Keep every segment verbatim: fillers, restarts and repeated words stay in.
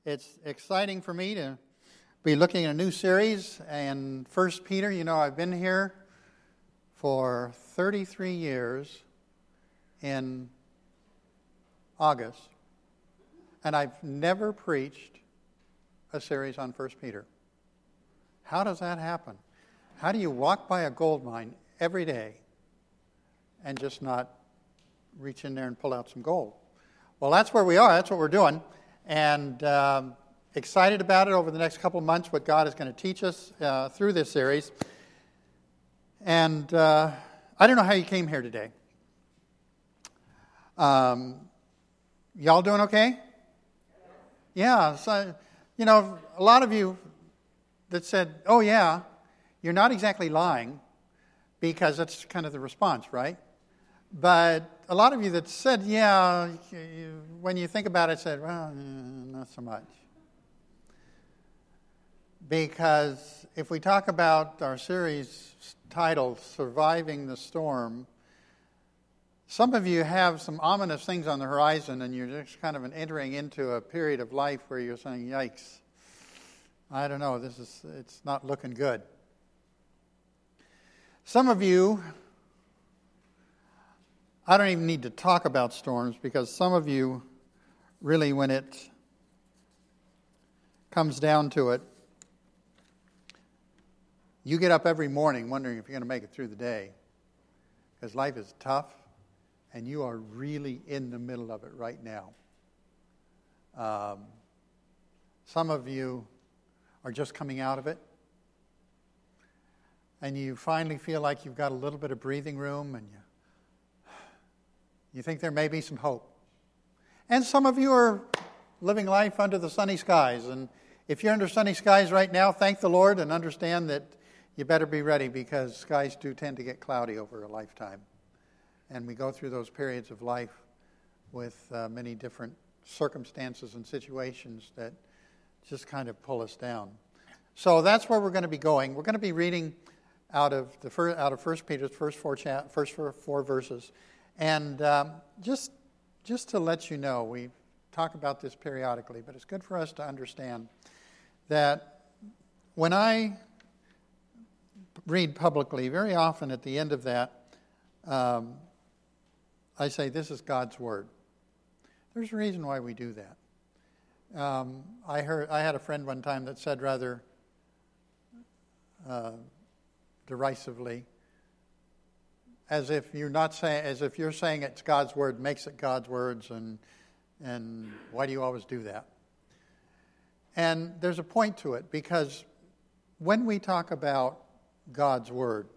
It's exciting for me to be looking at a new series, and First Peter. You know, I've been here for thirty-three years in August, and I've never preached a series on First Peter. How does that happen? How do you walk by a gold mine every day and just not reach in there and pull out some gold? Well, that's where we are. That's what we're doing. And um, excited about it over the next couple of months, what God is going to teach us uh, through this series. And uh, I don't know how you came here today. Um, y'all doing okay? Yeah. So, you know, a lot of you that said, oh, yeah, you're not exactly lying, because that's kind of the response, right? But a lot of you that said, yeah, you, when you think about it, said, well, not so much. Because if we talk about our series titled, Surviving the Storm, some of you have some ominous things on the horizon, and you're just kind of entering into a period of life where you're saying, yikes, I don't know, this is it's not looking good. Some of you, I don't even need to talk about storms, because some of you, really, when it comes down to it, you get up every morning wondering if you're going to make it through the day, because life is tough, and you are really in the middle of it right now. Um, some of you are just coming out of it, and you finally feel like you've got a little bit of breathing room, and you You think there may be some hope. And some of you are living life under the sunny skies. And if you're under sunny skies right now, thank the Lord and understand that you better be ready, because skies do tend to get cloudy over a lifetime. And we go through those periods of life with uh, many different circumstances and situations that just kind of pull us down. So that's where we're going to be going. We're going to be reading out of the first, out of First Peter's first four cha- first four, four verses. And um, just just to let you know, we talk about this periodically, but it's good for us to understand that when I read publicly, very often at the end of that, um, I say, this is God's Word. There's a reason why we do that. Um, I heard I had a friend one time that said rather uh, derisively, as if you're not saying, as if you're saying it's God's word makes it God's words, and and why do you always do that? And there's a point to it, because when we talk about God's word,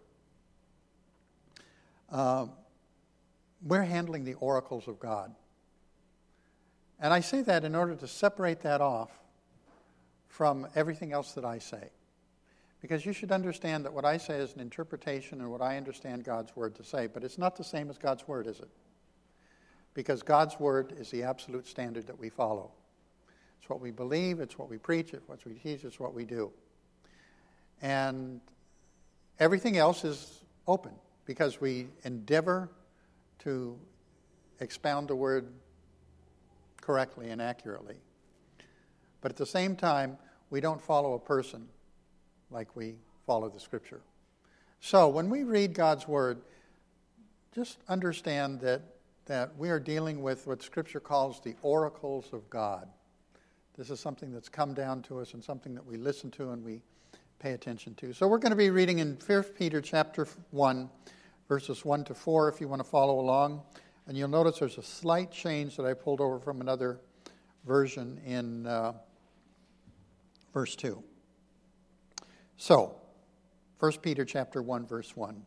uh, we're handling the oracles of God. And I say that in order to separate that off from everything else that I say. Because you should understand that what I say is an interpretation and what I understand God's word to say. But it's not the same as God's word, is it? Because God's word is the absolute standard that we follow. It's what we believe, it's what we preach, it's what we teach, it's what we do. And everything else is open, because we endeavor to expound the word correctly and accurately. But at the same time, we don't follow a person like we follow the Scripture. So when we read God's Word, just understand that, that we are dealing with what Scripture calls the oracles of God. This is something that's come down to us and something that we listen to and we pay attention to. So we're going to be reading in First Peter chapter one, verses one to four, if you want to follow along. And you'll notice there's a slight change that I pulled over from another version in uh, verse two. So, First Peter chapter one, verse one.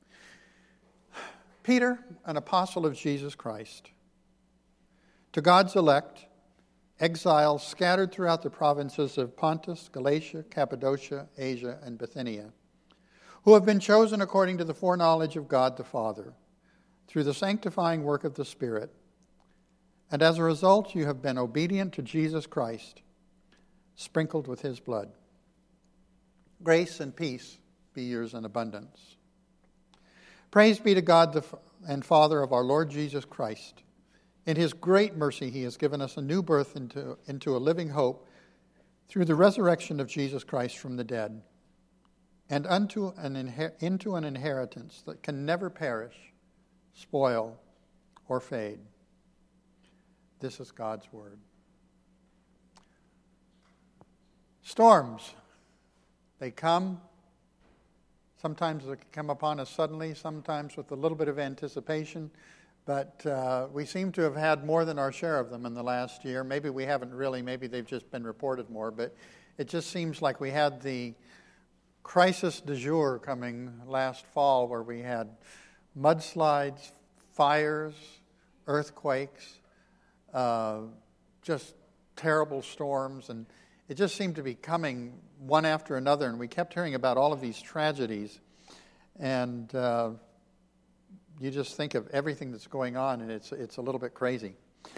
Peter, an apostle of Jesus Christ, to God's elect, exiles scattered throughout the provinces of Pontus, Galatia, Cappadocia, Asia, and Bithynia, who have been chosen according to the foreknowledge of God the Father, through the sanctifying work of the Spirit. And as a result, you have been obedient to Jesus Christ, sprinkled with his blood. Grace and peace be yours in abundance. Praise be to God the, and Father of our Lord Jesus Christ. In his great mercy, he has given us a new birth into, into a living hope through the resurrection of Jesus Christ from the dead, and unto an inher- into an inheritance that can never perish, spoil, or fade. This is God's word. Storms, they come. Sometimes they come upon us suddenly, sometimes with a little bit of anticipation. But uh, we seem to have had more than our share of them in the last year. Maybe we haven't really. Maybe they've just been reported more. But it just seems like we had the crisis du jour coming last fall, where we had mudslides, fires, earthquakes, uh, just terrible storms. And it just seemed to be coming one after another. And we kept hearing about all of these tragedies. And Uh, You just think of everything that's going on, and it's it's a little bit crazy.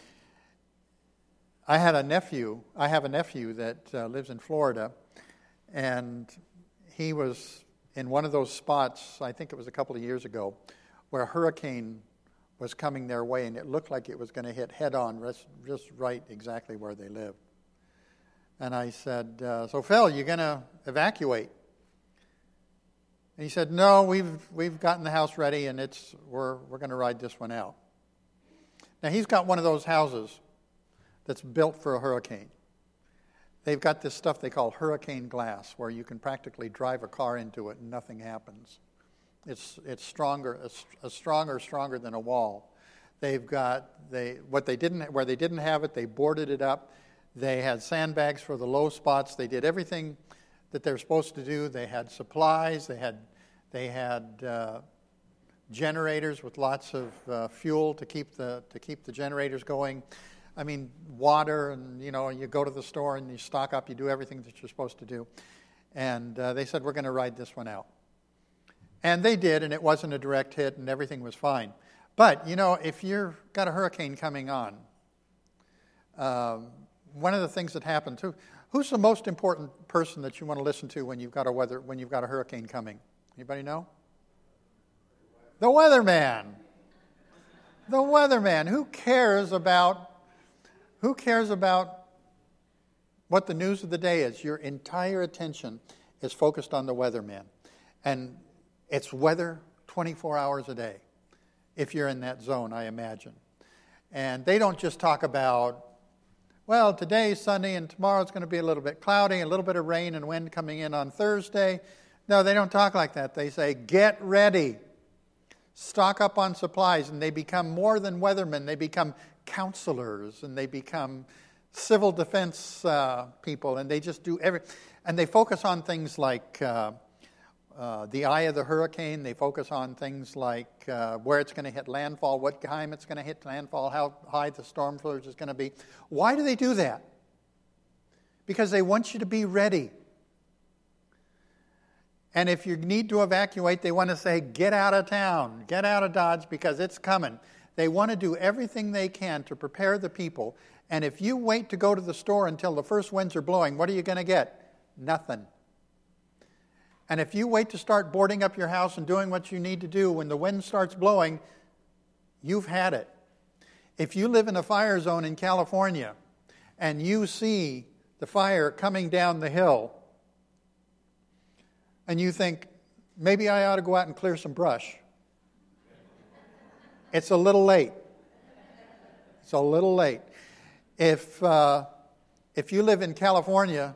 I had a nephew. I have a nephew that uh, lives in Florida, and he was in one of those spots, I think it was a couple of years ago, where a hurricane was coming their way, and it looked like it was going to hit head-on, just right exactly where they lived. And I said, uh, so Phil, you going to evacuate? And he said, no, we've we've gotten the house ready, and it's we're we're going to ride this one out. Now, he's got one of those houses that's built for a hurricane. They've got this stuff they call hurricane glass, where you can practically drive a car into it and nothing happens. It's it's stronger, it's, it's stronger, stronger than a wall. They've got they what they didn't where they didn't have it, they boarded it up. They had sandbags for the low spots. They did everything that they're supposed to do. They had supplies. They had they had uh, generators with lots of uh, fuel to keep the to keep the generators going. I mean, water, and you know, you go to the store and you stock up. You do everything that you're supposed to do. And uh, they said, we're going to ride this one out. And they did, and it wasn't a direct hit, and everything was fine. But you know, if you've got a hurricane coming on, um, one of the things that happens too. Who's the most important person that you want to listen to when you've got a weather when you've got a hurricane coming? Anybody know? The weatherman. The weatherman. Who cares about who cares about what the news of the day is? Your entire attention is focused on the weatherman. And it's weather twenty-four hours a day, if you're in that zone, I imagine. And they don't just talk about, well, today's sunny and tomorrow's going to be a little bit cloudy, a little bit of rain and wind coming in on Thursday. No, they don't talk like that. They say, get ready. Stock up on supplies. And they become more than weathermen. They become counselors, and they become civil defense uh, people, and they just do every, and they focus on things like uh, uh, the eye of the hurricane. They focus on things like uh, where it's going to hit landfall, what time it's going to hit landfall, how high the storm surge is going to be. Why do they do that? Because they want you to be ready. And if you need to evacuate, they want to say, get out of town, get out of Dodge, because it's coming. They want to do everything they can to prepare the people. And if you wait to go to the store until the first winds are blowing, what are you going to get? Nothing. And if you wait to start boarding up your house and doing what you need to do when the wind starts blowing, you've had it. If you live in a fire zone in California and you see the fire coming down the hill, and you think, maybe I ought to go out and clear some brush, it's a little late. It's a little late. If uh, if you live in California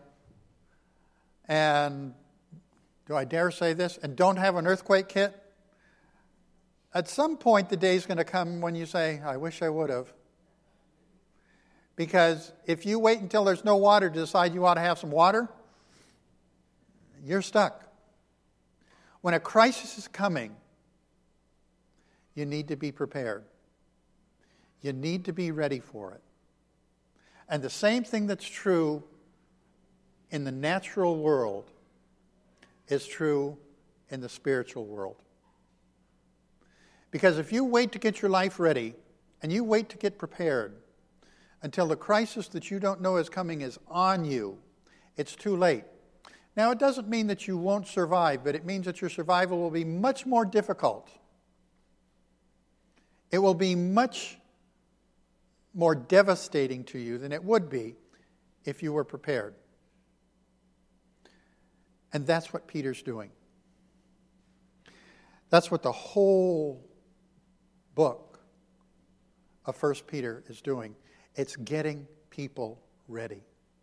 and, do I dare say this, and don't have an earthquake kit, at some point the day's going to come when you say, I wish I would have. Because if you wait until there's no water to decide you ought to have some water, you're stuck. When a crisis is coming, you need to be prepared. You need to be ready for it. And the same thing that's true in the natural world is true in the spiritual world. Because if you wait to get your life ready, and you wait to get prepared, until the crisis that you don't know is coming is on you, it's too late. Now, it doesn't mean that you won't survive, but it means that your survival will be much more difficult. It will be much more devastating to you than it would be if you were prepared. And that's what Peter's doing. That's what the whole book of First Peter is doing. It's getting people ready.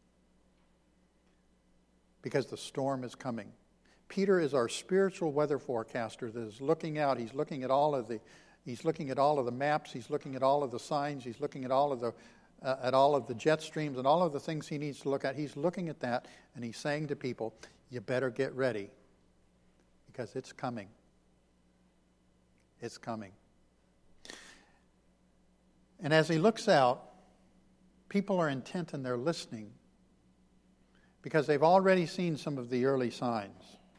Because the storm is coming. Peter is our spiritual weather forecaster that is looking out. He's looking at all of the he's looking at all of the maps, he's looking at all of the signs, he's looking at all of the uh, at all of the jet streams and all of the things he needs to look at. He's looking at that and he's saying to people, you better get ready because it's coming. It's coming. And as he looks out, people are intent and they're listening because they've already seen some of the early signs.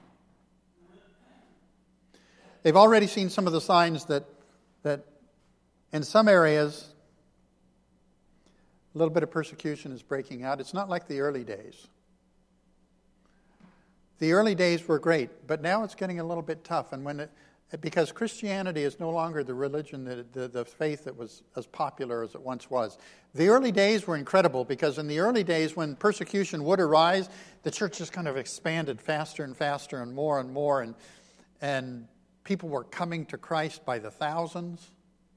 They've already seen some of the signs that, that in some areas, a little bit of persecution is breaking out. It's not like the early days. The early days were great, but now it's getting a little bit tough. And when it, because Christianity is no longer the religion, that, the, the faith that was as popular as it once was. The early days were incredible because in the early days when persecution would arise, the church just kind of expanded faster and faster and more and more. And, and people were coming to Christ by the thousands.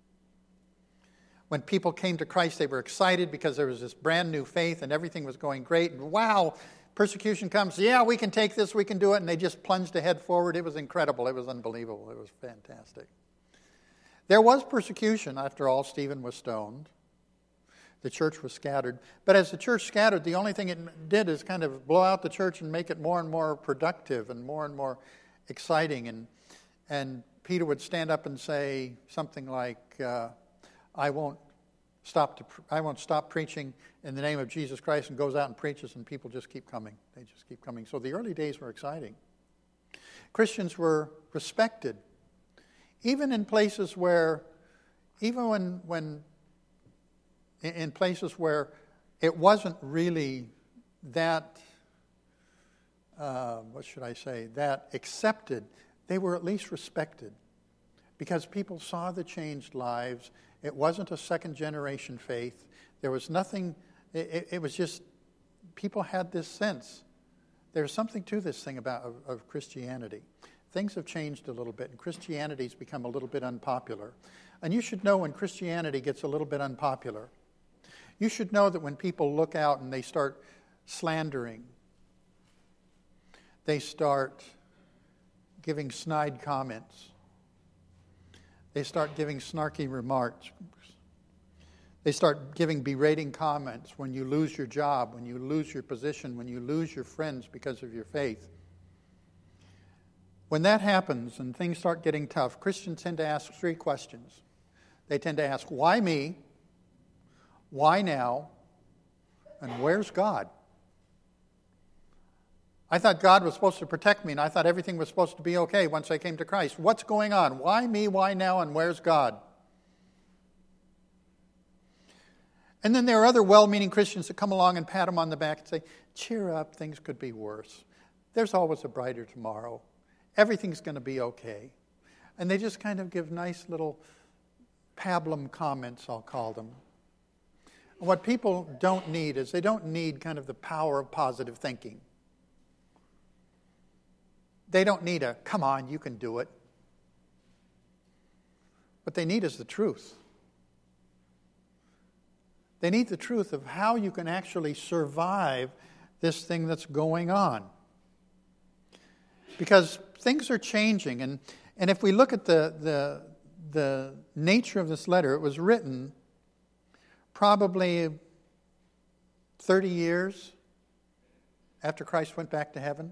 When people came to Christ, they were excited because there was this brand new faith and everything was going great. And wow, persecution comes. Yeah, we can take this, we can do it. And they just plunged ahead forward. It was incredible. It was unbelievable. It was fantastic. There was persecution. After all, Stephen was stoned. The church was scattered. But as the church scattered, the only thing it did is kind of blow out the church and make it more and more productive and more and more exciting. And, and Peter would stand up and say something like, uh, I won't stop to I won't stop preaching in the name of Jesus Christ, and goes out and preaches, and people just keep coming. They just keep coming. So the early days were exciting. Christians were respected, even in places where, even when when in places where it wasn't really that uh, what should I say that accepted, they were at least respected because people saw the changed lives. It wasn't a second-generation faith. There was nothing, it, it was just, people had this sense. There's something to this thing about of, of Christianity. Things have changed a little bit, and Christianity's become a little bit unpopular. And you should know when Christianity gets a little bit unpopular. You should know that when people look out and they start slandering, they start giving snide comments, they start giving snarky remarks. They start giving berating comments when you lose your job, when you lose your position, when you lose your friends because of your faith. When that happens and things start getting tough, Christians tend to ask three questions. They tend to ask, why me? Why now? And where's God? I thought God was supposed to protect me, and I thought everything was supposed to be okay once I came to Christ. What's going on? Why me? Why now? And where's God? And then there are other well-meaning Christians that come along and pat them on the back and say, cheer up, things could be worse. There's always a brighter tomorrow. Everything's going to be okay. And they just kind of give nice little pablum comments, I'll call them. And what people don't need is they don't need kind of the power of positive thinking. They don't need a, come on, you can do it. What they need is the truth. They need the truth of how you can actually survive this thing that's going on. Because things are changing. And, and if we look at the, the, the nature of this letter, it was written probably thirty years after Christ went back to heaven.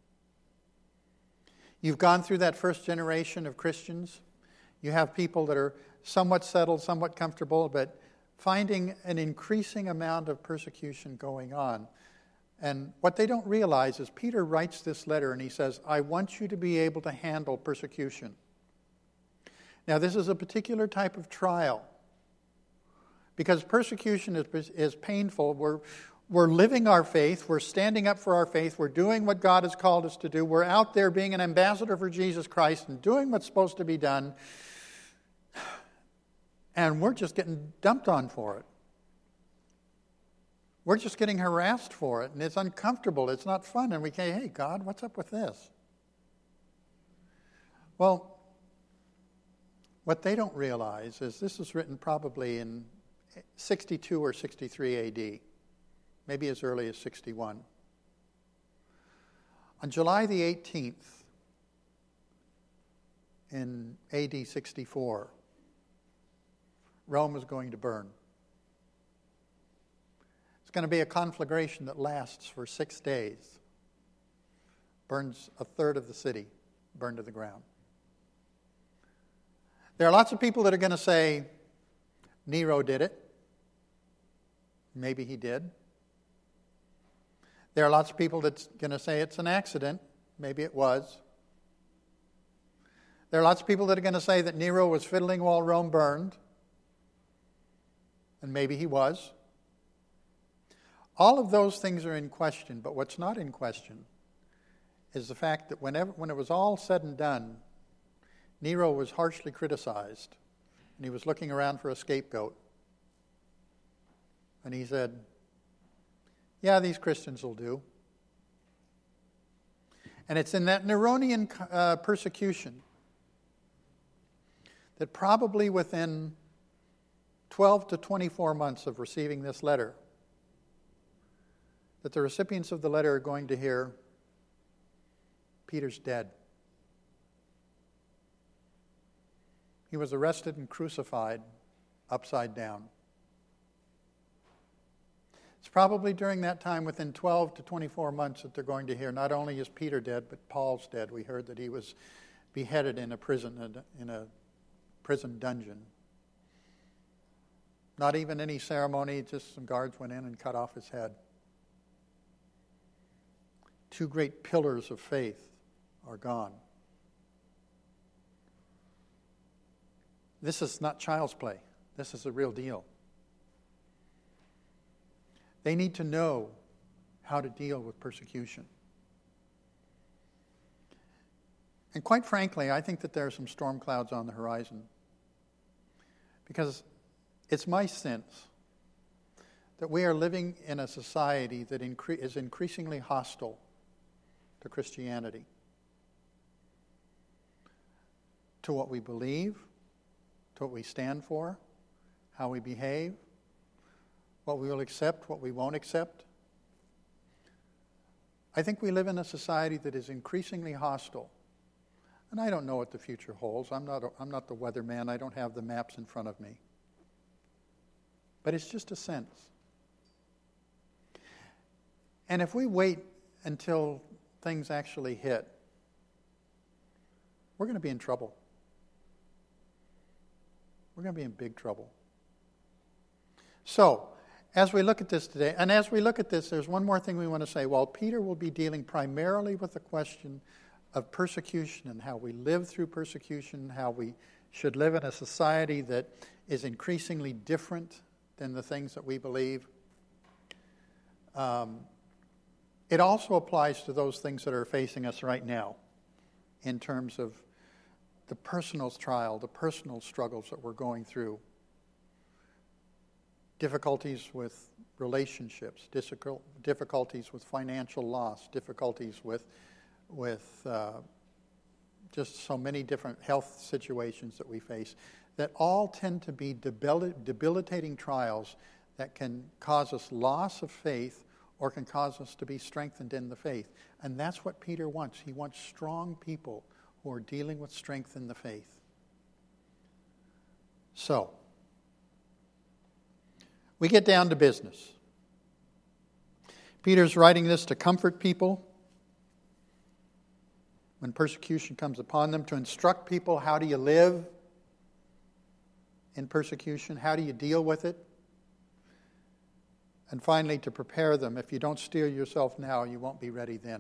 You've gone through that first generation of Christians. You have people that are somewhat settled, somewhat comfortable, but finding an increasing amount of persecution going on. And what they don't realize is Peter writes this letter and he says, I want you to be able to handle persecution. Now, this is a particular type of trial. Because persecution is, is painful. We're, we're living our faith. We're standing up for our faith. We're doing what God has called us to do. We're out there being an ambassador for Jesus Christ and doing what's supposed to be done. And we're just getting dumped on for it. We're just getting harassed for it, and it's uncomfortable. It's not fun. And we say, hey, God, what's up with this? Well, what they don't realize is this was written probably in sixty-two or sixty-three A D, maybe as early as sixty-one. On July the eighteenth in A D sixty-four, Rome was going to burn. It's going to be a conflagration that lasts for six days. Burns a third of the city, burned to the ground. There are lots of people that are going to say, Nero did it. Maybe he did. There are lots of people that's going to say it's an accident. Maybe it was. There are lots of people that are going to say that Nero was fiddling while Rome burned. And maybe he was. All of those things are in question, but what's not in question is the fact that whenever, when it was all said and done, Nero was harshly criticized, and he was looking around for a scapegoat. And he said, yeah, these Christians will do. And it's in that Neronian uh, persecution that probably within twelve to twenty-four months of receiving this letter, that the recipients of the letter are going to hear, Peter's dead. He was arrested and crucified upside down. It's probably during that time, within twelve to twenty-four months, that they're going to hear, not only is Peter dead, but Paul's dead. We heard that he was beheaded in a prison, in a prison dungeon. Not even any ceremony, just some guards went in and cut off his head. Two great pillars of faith are gone. This is not child's play. This is a real deal. They need to know how to deal with persecution. And quite frankly, I think that there are some storm clouds on the horizon. Because it's my sense that we are living in a society that incre- is increasingly hostile to Christianity, to what we believe, to what we stand for, how we behave, what we will accept, what we won't accept. I think we live in a society that is increasingly hostile. And I don't know what the future holds. I'm not, a, I'm not the weatherman. I don't have the maps in front of me. But it's just a sense. And if we wait until things actually hit, we're going to be in trouble. We're going to be in big trouble. So, as we look at this today, and as we look at this, there's one more thing we want to say. While Peter will be dealing primarily with the question of persecution and how we live through persecution, how we should live in a society that is increasingly different than the things that we believe, um, it also applies to those things that are facing us right now in terms of the personal trial, the personal struggles that we're going through. Difficulties with relationships, difficulties with financial loss, difficulties with, with uh, just so many different health situations that we face, that all tend to be debil- debilitating trials that can cause us loss of faith or can cause us to be strengthened in the faith. And that's what Peter wants. He wants strong people who are dealing with strength in the faith. So, we get down to business. Peter's writing this to comfort people when persecution comes upon them, to instruct people, how do you live in persecution? How do you deal with it? And finally, to prepare them. If you don't steel yourself now, you won't be ready then.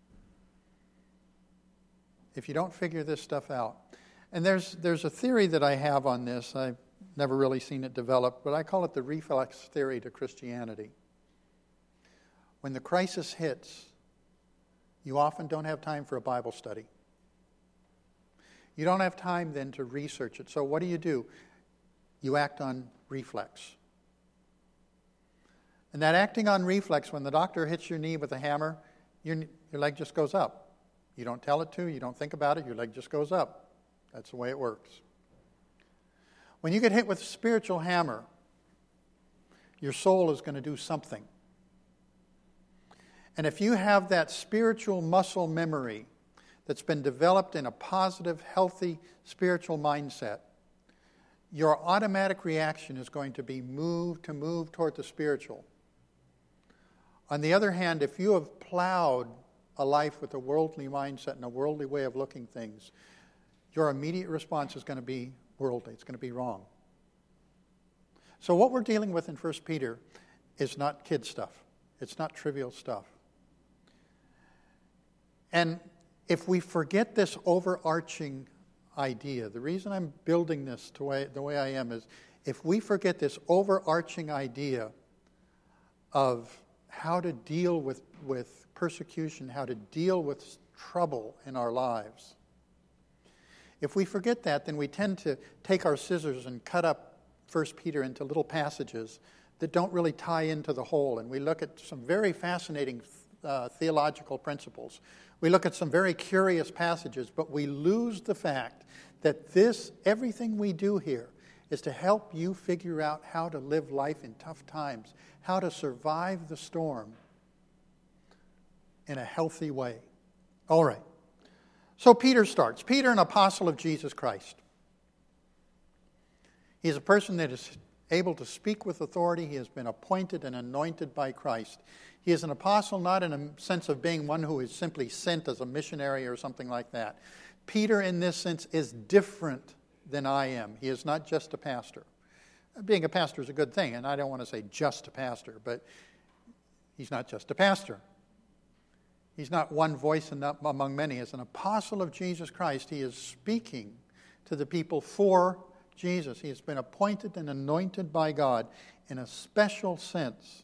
If you don't figure this stuff out. And there's there's a theory that I have on this. I've never really seen it develop, but I call it the reflex theory to Christianity. When the crisis hits, you often don't have time for a Bible study. You don't have time then to research it. So what do you do? You act on reflex. And that acting on reflex, when the doctor hits your knee with a hammer, your, your leg just goes up. You don't tell it to, you don't think about it, your leg just goes up. That's the way it works. When you get hit with a spiritual hammer, your soul is going to do something. And if you have that spiritual muscle memory that's been developed in a positive, healthy, spiritual mindset, your automatic reaction is going to be moved to move toward the spiritual. On the other hand, if you have plowed a life with a worldly mindset and a worldly way of looking things, your immediate response is going to be worldly. It's going to be wrong. So what we're dealing with in First Peter is not kid stuff. It's not trivial stuff. And if we forget this overarching idea, the reason I'm building this the way, the way I am is if we forget this overarching idea of how to deal with, with persecution, how to deal with trouble in our lives, if we forget that, then we tend to take our scissors and cut up First Peter into little passages that don't really tie into the whole. And we look at some very fascinating uh, theological principles. We look at some very curious passages, but we lose the fact that this, everything we do here, is to help you figure out how to live life in tough times, how to survive the storm in a healthy way. All right. So Peter starts. Peter, an apostle of Jesus Christ. He is a person that is able to speak with authority. He has been appointed and anointed by Christ. He is an apostle not in a sense of being one who is simply sent as a missionary or something like that. Peter, in this sense, is different than I am. He is not just a pastor. Being a pastor is a good thing, and I don't want to say just a pastor, but he's not just a pastor. He's not one voice among many. As an apostle of Jesus Christ, he is speaking to the people for Jesus. He has been appointed and anointed by God in a special sense.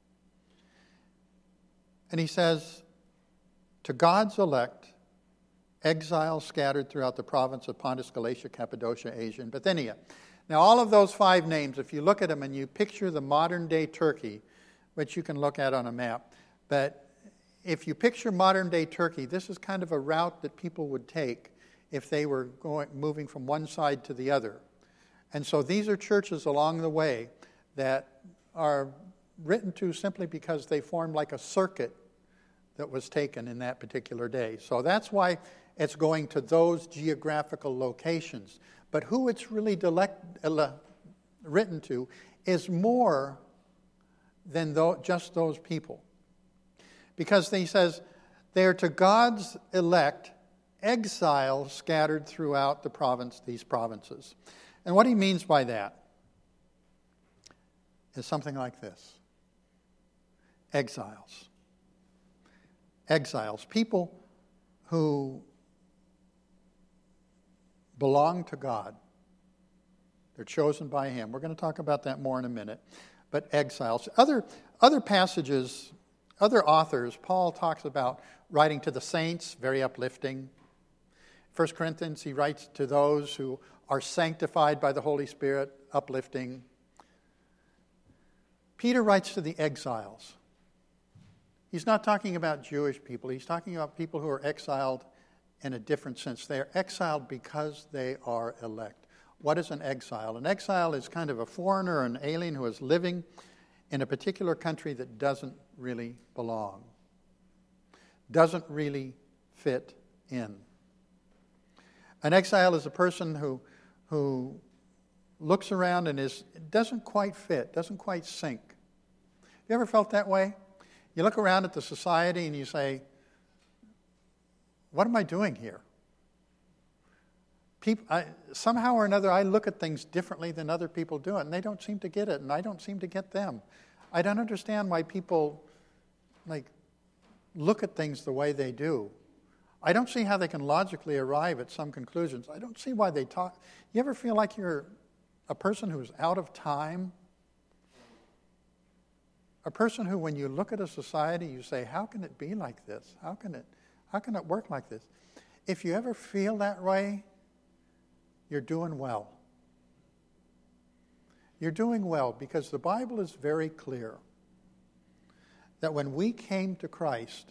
And he says, to God's elect, exiles scattered throughout the province of Pontus, Galatia, Cappadocia, Asia, and Bithynia. Now, all of those five names, if you look at them and you picture the modern-day Turkey, which you can look at on a map, but if you picture modern-day Turkey, this is kind of a route that people would take if they were going, moving from one side to the other. And so these are churches along the way that are written to simply because they formed like a circuit that was taken in that particular day. So that's why it's going to those geographical locations. But who it's really delect, uh, written to is more than th- just those people. Because he says, they are to God's elect, exiles scattered throughout the province, these provinces. And what he means by that is something like this. Exiles. Exiles. People who belong to God. They're chosen by him. We're going to talk about that more in a minute. But exiles. Other, other passages, other authors, Paul talks about writing to the saints, very uplifting. First Corinthians, he writes to those who are sanctified by the Holy Spirit, uplifting. Peter writes to the exiles. He's not talking about Jewish people. He's talking about people who are exiled in a different sense. They are exiled because they are elect. What is an exile? An exile is kind of a foreigner, an alien who is living in a particular country that doesn't really belong, doesn't really fit in. An exile is a person who, who looks around and is doesn't quite fit, doesn't quite sync. You ever felt that way? You look around at the society and you say, what am I doing here? People, I, somehow or another, I look at things differently than other people do it, and they don't seem to get it, and I don't seem to get them. I don't understand why people like look at things the way they do. I don't see how they can logically arrive at some conclusions. I don't see why they talk. You ever feel like you're a person who's out of time? A person who, when you look at a society, you say, how can it be like this? How can it, how can it work like this? If you ever feel that way, you're doing well. You're doing well because the Bible is very clear. that when we came to Christ,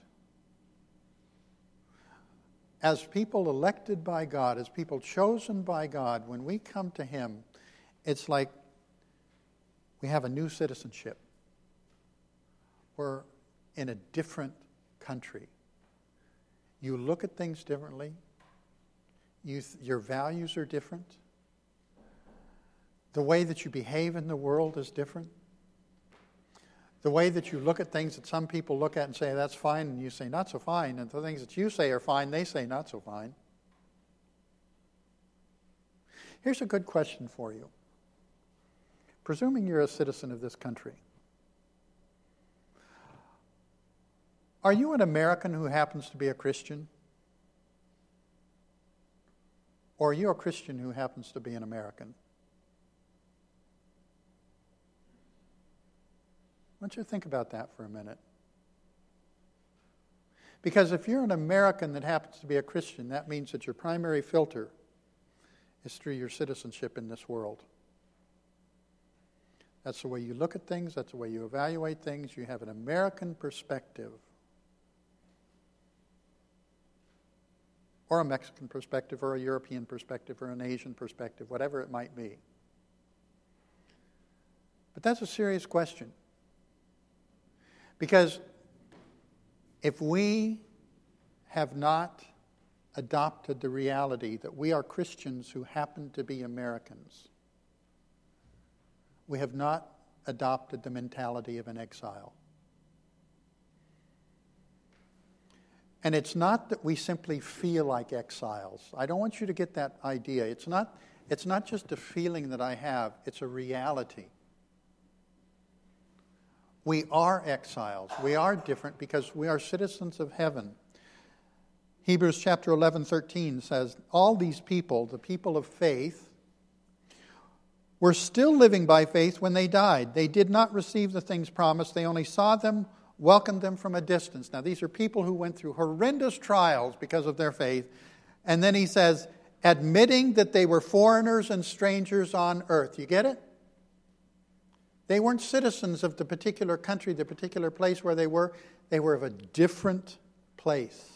as people elected by God, as people chosen by God, when we come to Him, it's like we have a new citizenship. We're in a different country. You look at things differently. You th- your values are different. The way that you behave in the world is different. The way that you look at things that some people look at and say, that's fine, and you say, not so fine. And the things that you say are fine, they say, not so fine. Here's a good question for you. Presuming you're a citizen of this country, are you an American who happens to be a Christian? Or are you a Christian who happens to be an American? I want you to think about that for a minute. Because if you're an American that happens to be a Christian, that means that your primary filter is through your citizenship in this world. That's the way you look at things. That's the way you evaluate things. You have an American perspective. Or a Mexican perspective, or a European perspective, or an Asian perspective, whatever it might be. But that's a serious question. Because if we have not adopted the reality that we are Christians who happen to be Americans, we have not adopted the mentality of an exile. And it's not that we simply feel like exiles. I don't want you to get that idea. It's not, it's not just a feeling that I have, it's a reality. We are exiles. We are different because we are citizens of heaven. Hebrews chapter eleven, thirteen says, all these people, the people of faith, were still living by faith when they died. They did not receive the things promised. They only saw them, welcomed them from a distance. Now, these are people who went through horrendous trials because of their faith. And then he says, admitting that they were foreigners and strangers on earth. You get it? They weren't citizens of the particular country, the particular place where they were. They were of a different place.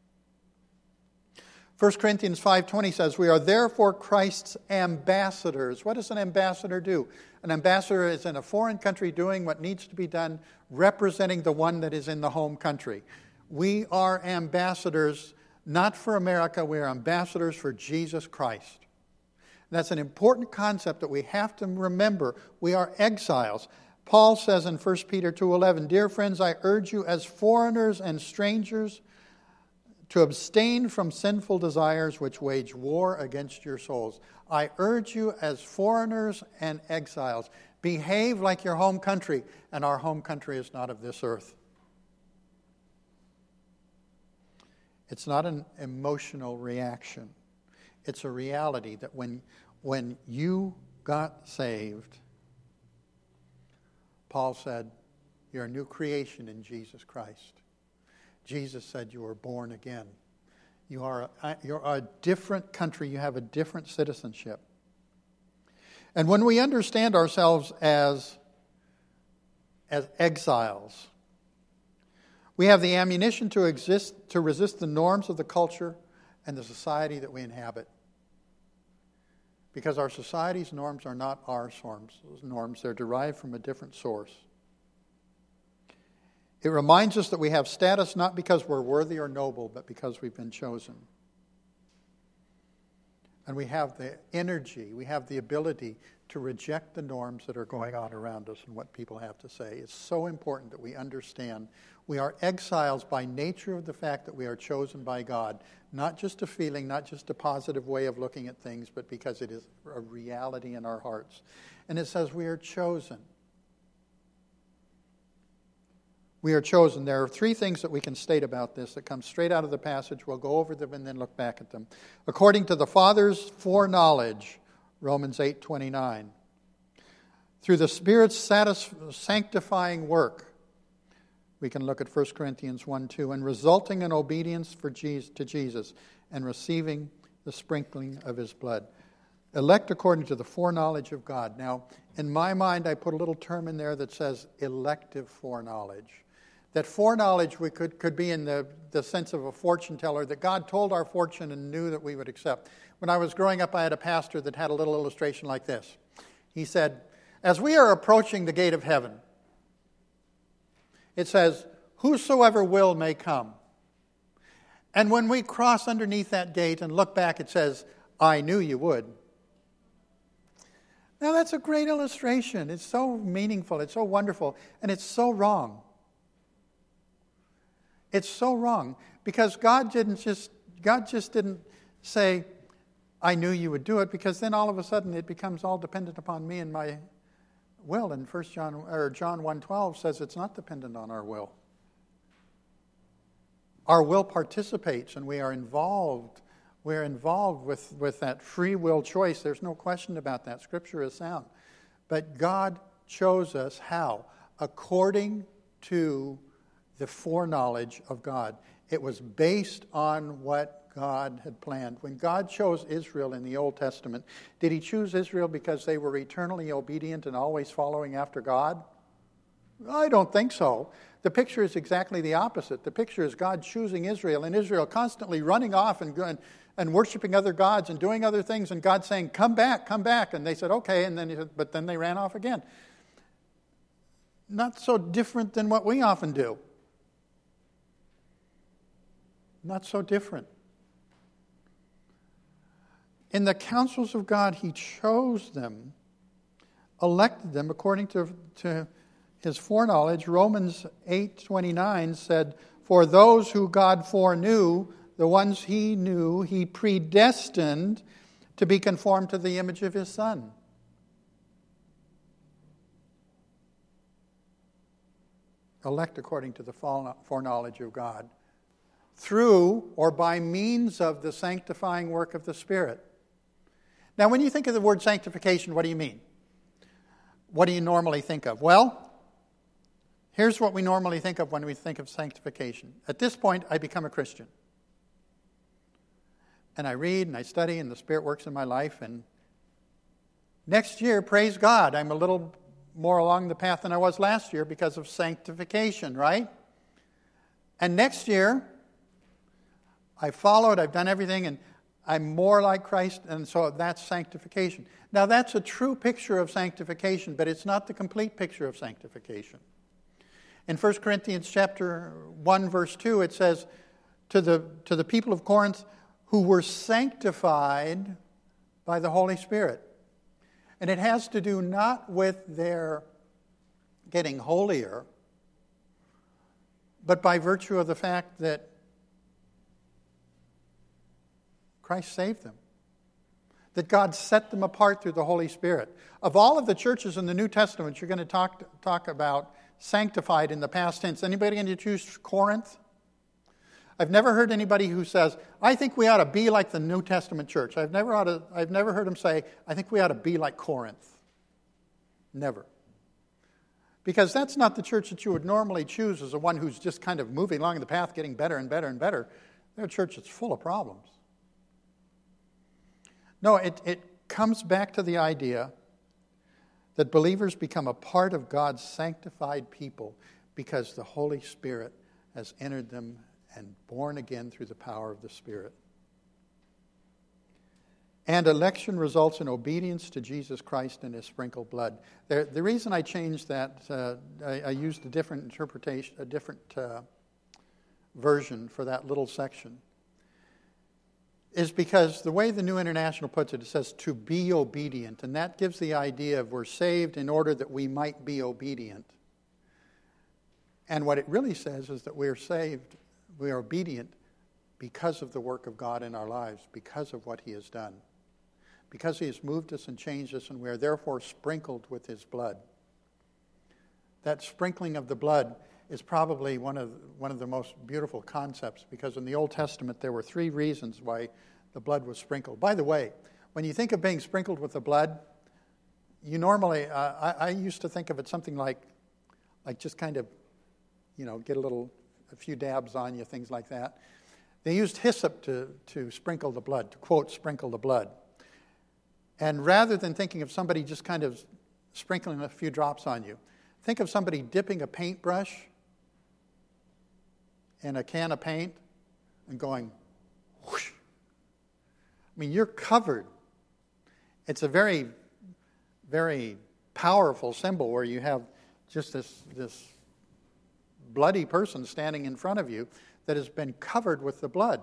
First Corinthians five twenty says, we are therefore Christ's ambassadors. What does an ambassador do? An ambassador is in a foreign country doing what needs to be done, representing the one that is in the home country. We are ambassadors, not for America, we are ambassadors for Jesus Christ. That's an important concept that we have to remember. We are exiles. Paul says in First Peter two eleven, dear friends, I urge you as foreigners and strangers to abstain from sinful desires which wage war against your souls. I urge you as foreigners and exiles, behave like your home country, and our home country is not of this earth. It's not an emotional reaction. It's a reality that when, when you got saved, Paul said, you're a new creation in Jesus Christ. Jesus said you were born again. You are a, you're a different country. You have a different citizenship. And when we understand ourselves as, as exiles, we have the ammunition to exist, to resist the norms of the culture and the society that we inhabit. Because our society's norms are not our norms. Those norms, they're derived from a different source. It reminds us that we have status not because we're worthy or noble, but because we've been chosen. And we have the energy, we have the ability to reject the norms that are going on around us and what people have to say. It's so important that we understand we are exiles by nature of the fact that we are chosen by God. Not just a feeling, not just a positive way of looking at things, but because it is a reality in our hearts. And it says we are chosen. We are chosen. There are three things that we can state about this that come straight out of the passage. We'll go over them and then look back at them. According to the Father's foreknowledge, Romans eight twenty-nine. Through the Spirit's satisf- sanctifying work, we can look at First Corinthians one two, and resulting in obedience for Jesus, to Jesus and receiving the sprinkling of His blood. Elect according to the foreknowledge of God. Now, in my mind, I put a little term in there that says elective foreknowledge. That foreknowledge we could, could be in the, the sense of a fortune teller, that God told our fortune and knew that we would accept. When I was growing up, I had a pastor that had a little illustration like this. He said, as we are approaching the gate of heaven, it says, whosoever will may come. And when we cross underneath that gate and look back, it says, I knew you would. Now that's a great illustration. It's so meaningful. It's so wonderful. And it's so wrong. It's so wrong. Because God didn't just, God just didn't say, I knew you would do it, because then all of a sudden it becomes all dependent upon me and my will. And First John or John one twelve says it's not dependent on our will. Our will participates, and we are involved. We're involved with, with that free will choice. There's no question about that. Scripture is sound. But God chose us how? According to the foreknowledge of God. It was based on what God had planned. When God chose Israel in the Old Testament, did he choose Israel because they were eternally obedient and always following after God? I don't think so. The picture is exactly the opposite. The picture is God choosing Israel, and Israel constantly running off and, and, and worshiping other gods and doing other things, and God saying, come back, come back. And they said, okay, and then he said, but then they ran off again. Not so different than what we often do. Not so different. In the counsels of God, he chose them, elected them according to, to his foreknowledge. Romans eight twenty-nine said, for those who God foreknew, the ones he knew, he predestined to be conformed to the image of his Son. Elect according to the foreknowledge of God, through or by means of the sanctifying work of the Spirit. Now, when you think of the word sanctification, what do you mean? What do you normally think of? Well, here's what we normally think of when we think of sanctification. At this point, I become a Christian. And I read and I study and the Spirit works in my life. And next year, praise God, I'm a little more along the path than I was last year because of sanctification, right? And next year, I followed, I've done everything, and I'm more like Christ, and so that's sanctification. Now, that's a true picture of sanctification, but it's not the complete picture of sanctification. In First Corinthians chapter one, verse two, it says, to the, to the people of Corinth who were sanctified by the Holy Spirit. And it has to do not with their getting holier, but by virtue of the fact that Christ saved them. That God set them apart through the Holy Spirit. Of all of the churches in the New Testament, you're going to talk, talk about sanctified in the past tense. Anybody going to choose Corinth? I've never heard anybody who says, I think we ought to be like the New Testament church. I've never, ought to, I've never heard them say, I think we ought to be like Corinth. Never. Because that's not the church that you would normally choose as the one who's just kind of moving along the path, getting better and better and better. They're a church that's full of problems. No, it, it comes back to the idea that believers become a part of God's sanctified people because the Holy Spirit has entered them and born again through the power of the Spirit. And election results in obedience to Jesus Christ and his sprinkled blood. There, the reason I changed that, uh, I, I used a different interpretation, a different uh, version for that little section, is because the way the New International puts it, it says to be obedient. And that gives the idea of we're saved in order that we might be obedient. And what it really says is that we're saved, we are obedient because of the work of God in our lives, because of what he has done. Because he has moved us and changed us, and we are therefore sprinkled with his blood. That sprinkling of the blood is probably one of one of the most beautiful concepts, because in the Old Testament there were three reasons why the blood was sprinkled. By the way, when you think of being sprinkled with the blood, you normally, uh, I, I used to think of it something like, like just kind of, you know, get a little, a few dabs on you, things like that. They used hyssop to, to sprinkle the blood, to quote, sprinkle the blood. And rather than thinking of somebody just kind of sprinkling a few drops on you, think of somebody dipping a paintbrush in a can of paint and going whoosh. I mean, you're covered. It's a very, very powerful symbol where you have just this, this bloody person standing in front of you that has been covered with the blood.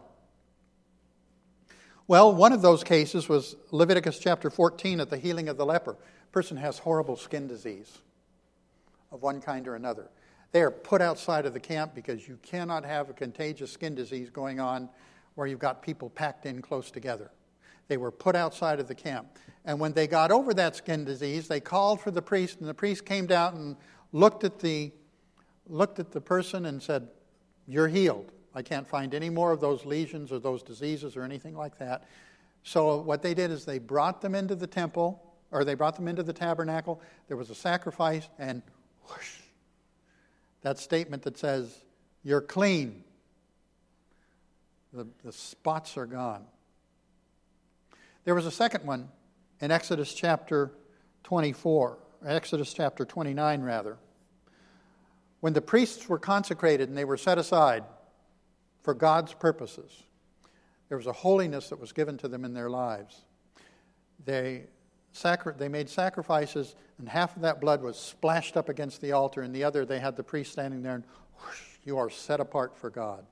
Well, one of those cases was Leviticus chapter fourteen at the healing of the leper. A person has horrible skin disease of one kind or another. They are put outside of the camp because you cannot have a contagious skin disease going on where you've got people packed in close together. They were put outside of the camp. And when they got over that skin disease, they called for the priest, and the priest came down and looked at the looked at the person and said, "You're healed. I can't find any more of those lesions or those diseases or anything like that." So what they did is they brought them into the temple, or they brought them into the tabernacle. There was a sacrifice, and whoosh, that statement that says, "You're clean." The, the spots are gone. There was a second one in Exodus chapter twenty-four, or Exodus chapter twenty-nine rather, when the priests were consecrated and they were set aside for God's purposes. There was a holiness that was given to them in their lives. They sacri- they made sacrifices, and half of that blood was splashed up against the altar, and the other they had the priest standing there, and whoosh, you are set apart for God.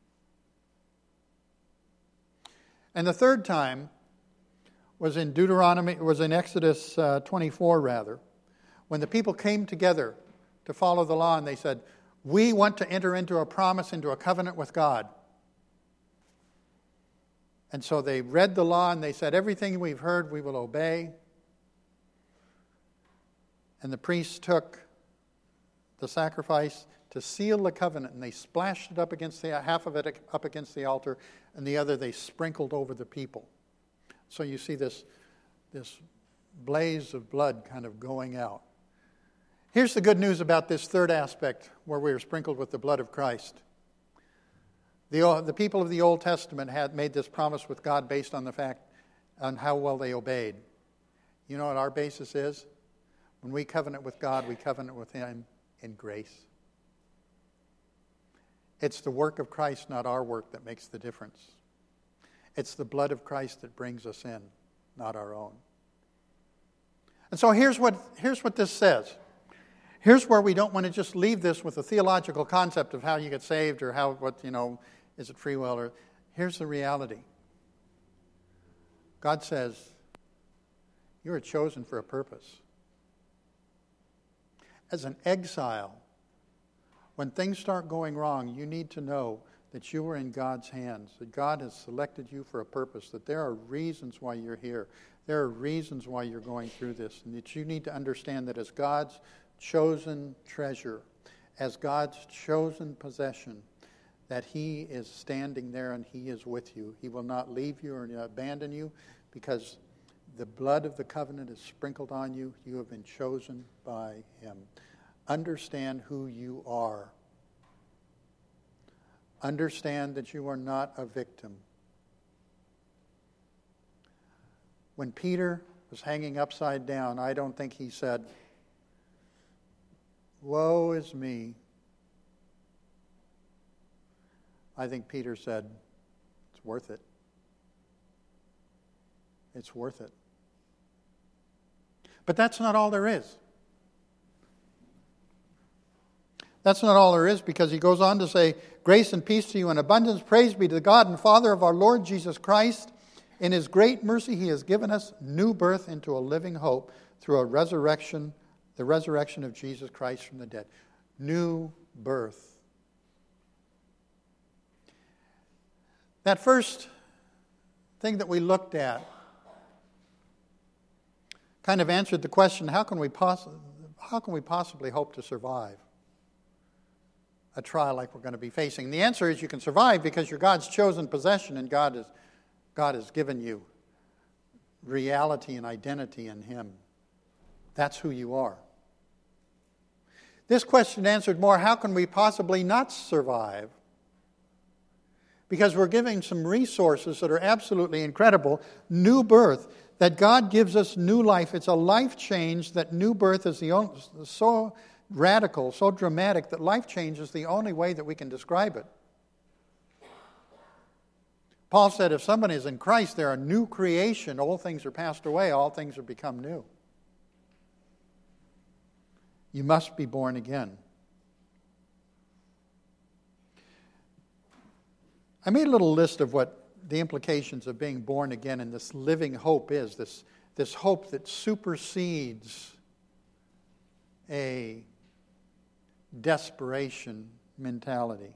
And the third time was in Deuteronomy, was in Exodus uh, twenty-four rather, when the people came together to follow the law, and they said, "We want to enter into a promise, into a covenant with God." And so they read the law and they said, "Everything we've heard we will obey." And the priests took the sacrifice to seal the covenant, and they splashed it up against the half of it up against the altar, and the other they sprinkled over the people. So you see this, this blaze of blood kind of going out. Here's the good news about this third aspect where we are sprinkled with the blood of Christ. The, the people of the Old Testament had made this promise with God based on the fact on how well they obeyed. You know what our basis is? When we covenant with God, we covenant with Him in grace. It's the work of Christ, not our work, that makes the difference. It's the blood of Christ that brings us in, not our own. And so here's what, here's what this says. Here's where we don't want to just leave this with a theological concept of how you get saved or how, what, you know, is it free will? Or here's the reality. God says, you are chosen for a purpose. As an exile, when things start going wrong, you need to know that you are in God's hands, that God has selected you for a purpose, that there are reasons why you're here. There are reasons why you're going through this, and that you need to understand that as God's chosen treasure, as God's chosen possession, that He is standing there and He is with you. He will not leave you or abandon you because the blood of the covenant is sprinkled on you. You have been chosen by Him. Understand who you are. Understand that you are not a victim. When Peter was hanging upside down, I don't think he said, "Woe is me." I think Peter said, "It's worth it. It's worth it." But that's not all there is. That's not all there is, because he goes on to say, "Grace and peace to you in abundance. Praise be to the God and Father of our Lord Jesus Christ. In His great mercy He has given us new birth into a living hope through a resurrection, the resurrection of Jesus Christ from the dead." New birth. That first thing that we looked at kind of answered the question, how can we poss- how can we possibly hope to survive a trial like we're going to be facing? The answer is you can survive because you're God's chosen possession, and God is God has given you reality and identity in Him. That's who you are. This question answered more, how can we possibly not survive? Because we're giving some resources that are absolutely incredible. New birth, that God gives us new life. It's a life change. That new birth is the only, so radical, so dramatic, that life change is the only way that we can describe it. Paul said, if somebody is in Christ, they're a new creation. Old things are passed away. All things have become new. You must be born again. I made a little list of what the implications of being born again and this living hope is, this, this hope that supersedes a desperation mentality.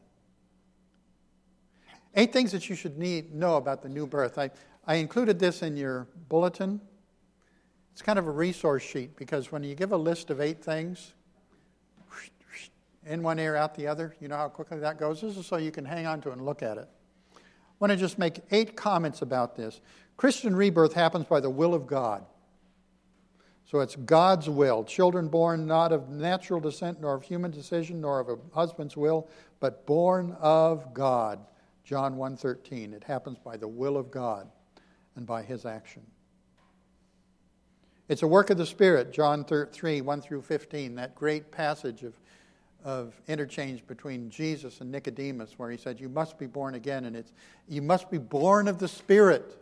Eight things that you should need know about the new birth. I, I included this in your bulletin. It's kind of a resource sheet because when you give a list of eight things, in one ear, out the other, you know how quickly that goes? This is so you can hang on to it and look at it. I want to just make eight comments about this. Christian rebirth happens by the will of God. So it's God's will. Children born not of natural descent, nor of human decision, nor of a husband's will, but born of God. John one thirteen. It happens by the will of God and by His action. It's a work of the Spirit. John three, one through fifteen. That great passage of, of interchange between Jesus and Nicodemus where He said, you must be born again. And it's, you must be born of the Spirit.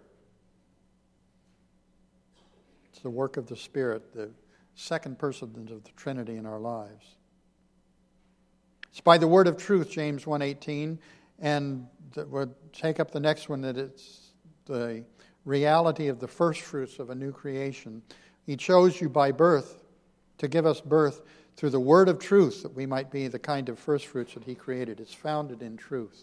It's the work of the Spirit, the second person of the Trinity in our lives. It's by the word of truth, James one eighteen. And we'll take up the next one, that it's the reality of the first fruits of a new creation. He chose you by birth to give us birth through the word of truth, that we might be the kind of first fruits that He created. It's founded in truth.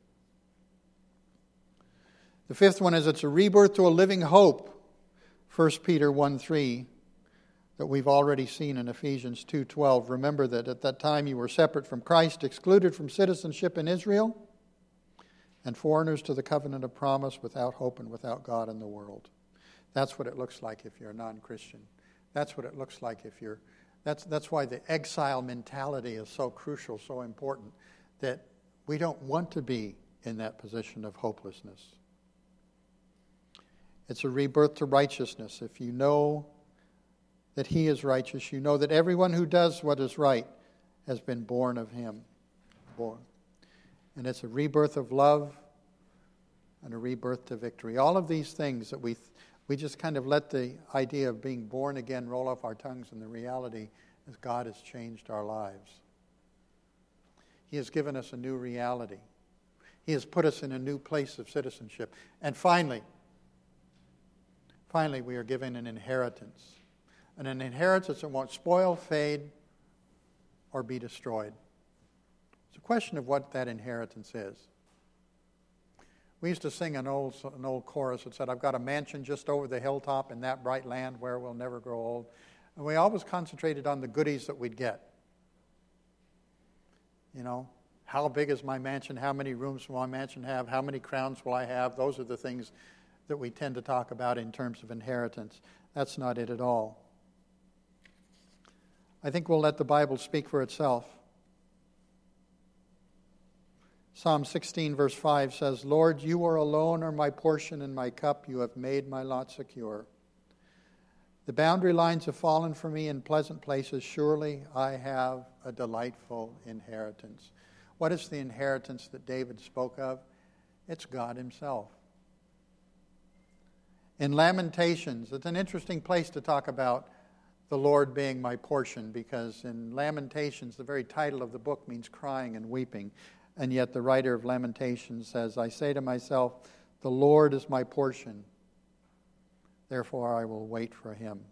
The fifth one is it's a rebirth to a living hope. First Peter one three, that we've already seen in Ephesians two twelve. Remember that at that time you were separate from Christ, excluded from citizenship in Israel, and foreigners to the covenant of promise, without hope and without God in the world. That's what it looks like if you're a non-Christian. That's what it looks like if you're... That's, that's why the exile mentality is so crucial, so important, that we don't want to be in that position of hopelessness. It's a rebirth to righteousness. If you know that He is righteous, you know that everyone who does what is right has been born of Him. Born. And it's a rebirth of love and a rebirth to victory. All of these things that we we just kind of let the idea of being born again roll off our tongues, and the reality is God has changed our lives. He has given us a new reality. He has put us in a new place of citizenship. And finally, finally we are given an inheritance. And an inheritance that won't spoil, fade, or be destroyed. It's a question of what that inheritance is. We used to sing an old an old chorus that said, I've got a mansion just over the hilltop in that bright land where we'll never grow old. And we always concentrated on the goodies that we'd get. You know, how big is my mansion? How many rooms will my mansion have? How many crowns will I have? Those are the things that we tend to talk about in terms of inheritance. That's not it at all. I think we'll let the Bible speak for itself. Psalm sixteen verse five says, Lord, you are alone are my portion and my cup. You have made my lot secure. The boundary lines have fallen for me in pleasant places. Surely I have a delightful inheritance. What is the inheritance that David spoke of? It's God Himself. In Lamentations, it's an interesting place to talk about the Lord being my portion, because in Lamentations, the very title of the book means crying and weeping. And yet the writer of Lamentations says, I say to myself, the Lord is my portion. Therefore I will wait for Him.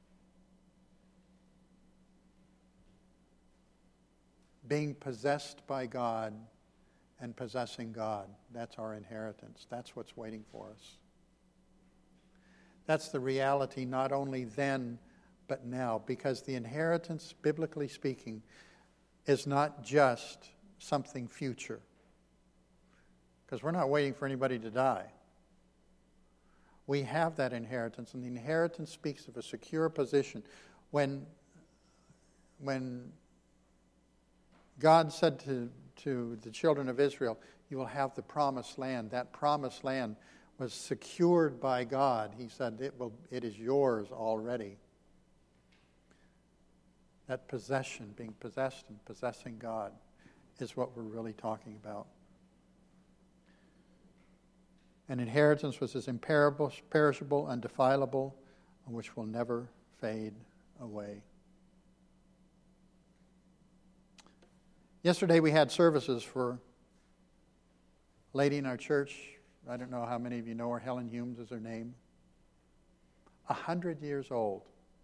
Being possessed by God and possessing God, that's our inheritance. That's what's waiting for us. That's the reality not only then, but now. Because the inheritance, biblically speaking, is not just something future. Because we're not waiting for anybody to die. We have that inheritance, and the inheritance speaks of a secure position. When, when God said to, to the children of Israel, you will have the promised land, that promised land was secured by God. He said, it will, it is yours already. That possession, being possessed and possessing God, is what we're really talking about. An inheritance which is imperishable, undefilable, and which will never fade away. Yesterday we had services for a lady in our church. I don't know how many of you know her. Helen Humes is her name. A hundred years old.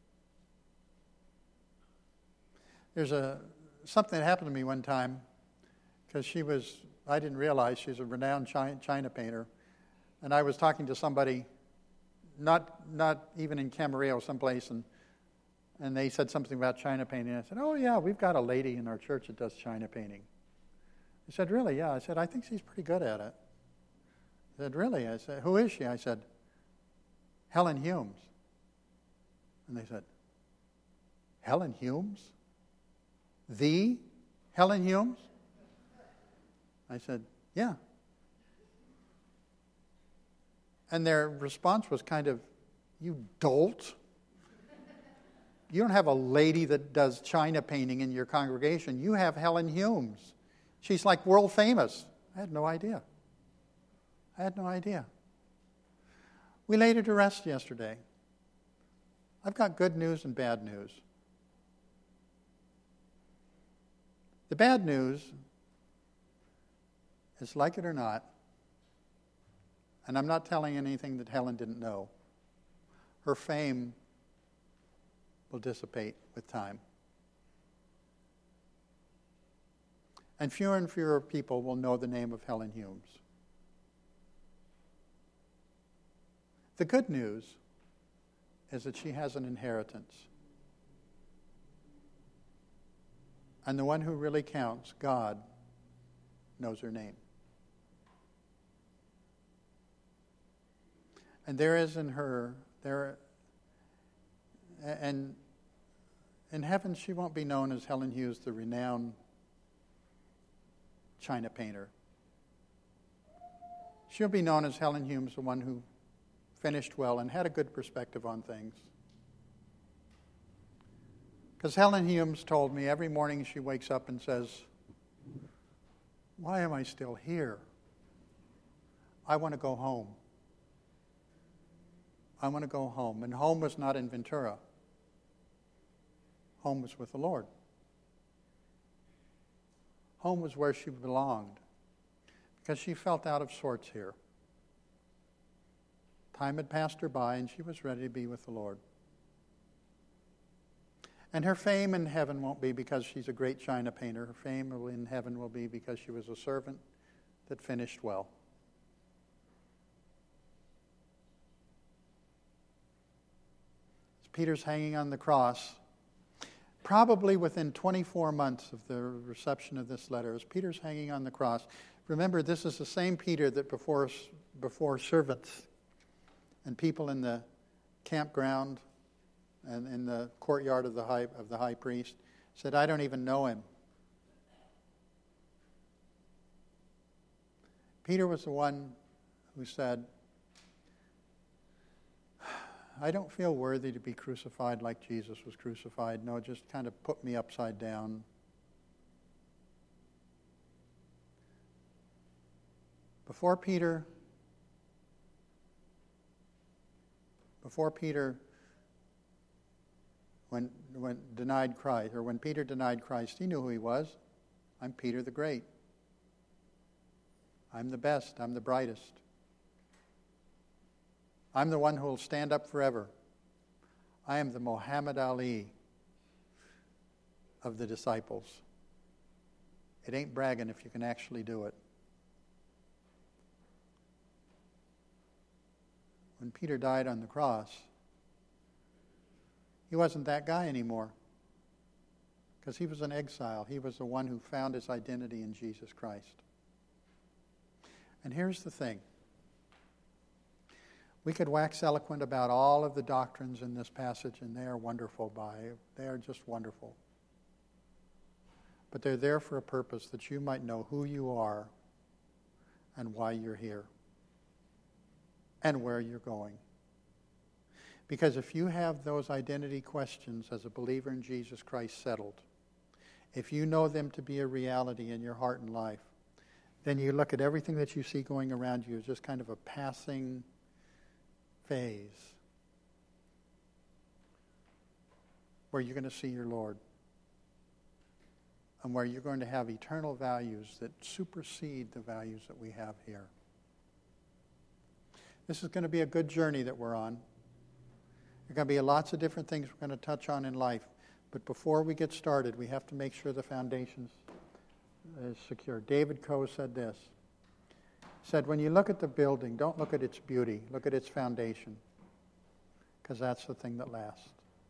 There's a something that happened to me one time because she was, I didn't realize she's a renowned China, China painter. And I was talking to somebody, not not even in Camarillo, someplace, and and they said something about China painting. I said, oh, yeah, we've got a lady in our church that does China painting. They said, really? Yeah. I said, I think she's pretty good at it. They said, really? I said, who is she? I said, Helen Humes. And they said, Helen Humes? The Helen Humes? I said, yeah. And their response was kind of, you dolt. You don't have a lady that does China painting in your congregation. You have Helen Humes. She's like world famous. I had no idea. I had no idea. We laid her to rest yesterday. I've got good news and bad news. The bad news is, like it or not, and I'm not telling anything that Helen didn't know, her fame will dissipate with time. And fewer and fewer people will know the name of Helen Humes. The good news is that she has an inheritance. And the one who really counts, God, knows her name. And there is in her, there, and in heaven she won't be known as Helen Humes, the renowned China painter. She'll be known as Helen Humes, the one who finished well and had a good perspective on things. Because Helen Humes told me every morning she wakes up and says, why am I still here? I want to go home. I want to go home. And home was not in Ventura. Home was with the Lord. Home was where she belonged, because she felt out of sorts here. Time had passed her by, and she was ready to be with the Lord. And her fame in heaven won't be because she's a great China painter. Her fame in heaven will be because she was a servant that finished well. As Peter's hanging on the cross, probably within twenty-four months of the reception of this letter, as Peter's hanging on the cross, remember, this is the same Peter that before, before servants and people in the campground and in the courtyard of the high, of the high priest said, I don't even know him. Peter was the one who said, I don't feel worthy to be crucified like Jesus was crucified. No, just kind of put me upside down. Before Peter, before Peter, when when denied Christ, or when Peter denied Christ, he knew who he was. I'm Peter the Great. I'm the best. I'm the brightest. I'm the one who will stand up forever. I am the Muhammad Ali of the disciples. It ain't bragging if you can actually do it. When Peter died on the cross, he wasn't that guy anymore, because he was in exile. He was the one who found his identity in Jesus Christ. And here's the thing. We could wax eloquent about all of the doctrines in this passage, and they are wonderful. By they are just wonderful. But they're there for a purpose, that you might know who you are and why you're here and where you're going. Because if you have those identity questions as a believer in Jesus Christ settled, if you know them to be a reality in your heart and life, then you look at everything that you see going around you as just kind of a passing phase where you're going to see your Lord and where you're going to have eternal values that supersede the values that we have here. This is going to be a good journey that we're on. There are going to be lots of different things we're going to touch on in life. But before we get started, we have to make sure the foundation's is secure. David Coe said this. He said, when you look at the building, don't look at its beauty. Look at its foundation. Because that's the thing that lasts.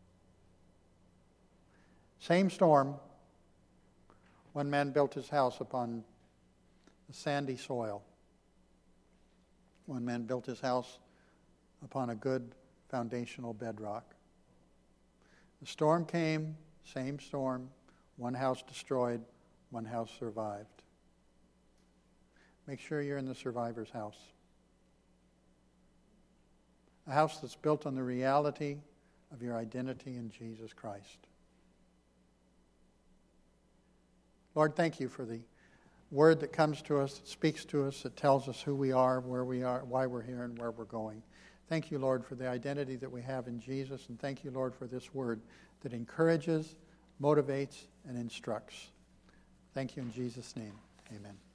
Same storm. One man built his house upon the sandy soil. One man built his house upon a good foundational bedrock. The storm came, same storm, one house destroyed, one house survived. Make sure you're in the survivor's house. A house that's built on the reality of your identity in Jesus Christ. Lord, thank you for the word that comes to us, that speaks to us, that tells us who we are, where we are, why we're here, and where we're going. Thank you, Lord, for the identity that we have in Jesus, and thank you, Lord, for this word that encourages, motivates, and instructs. Thank you in Jesus' name. Amen.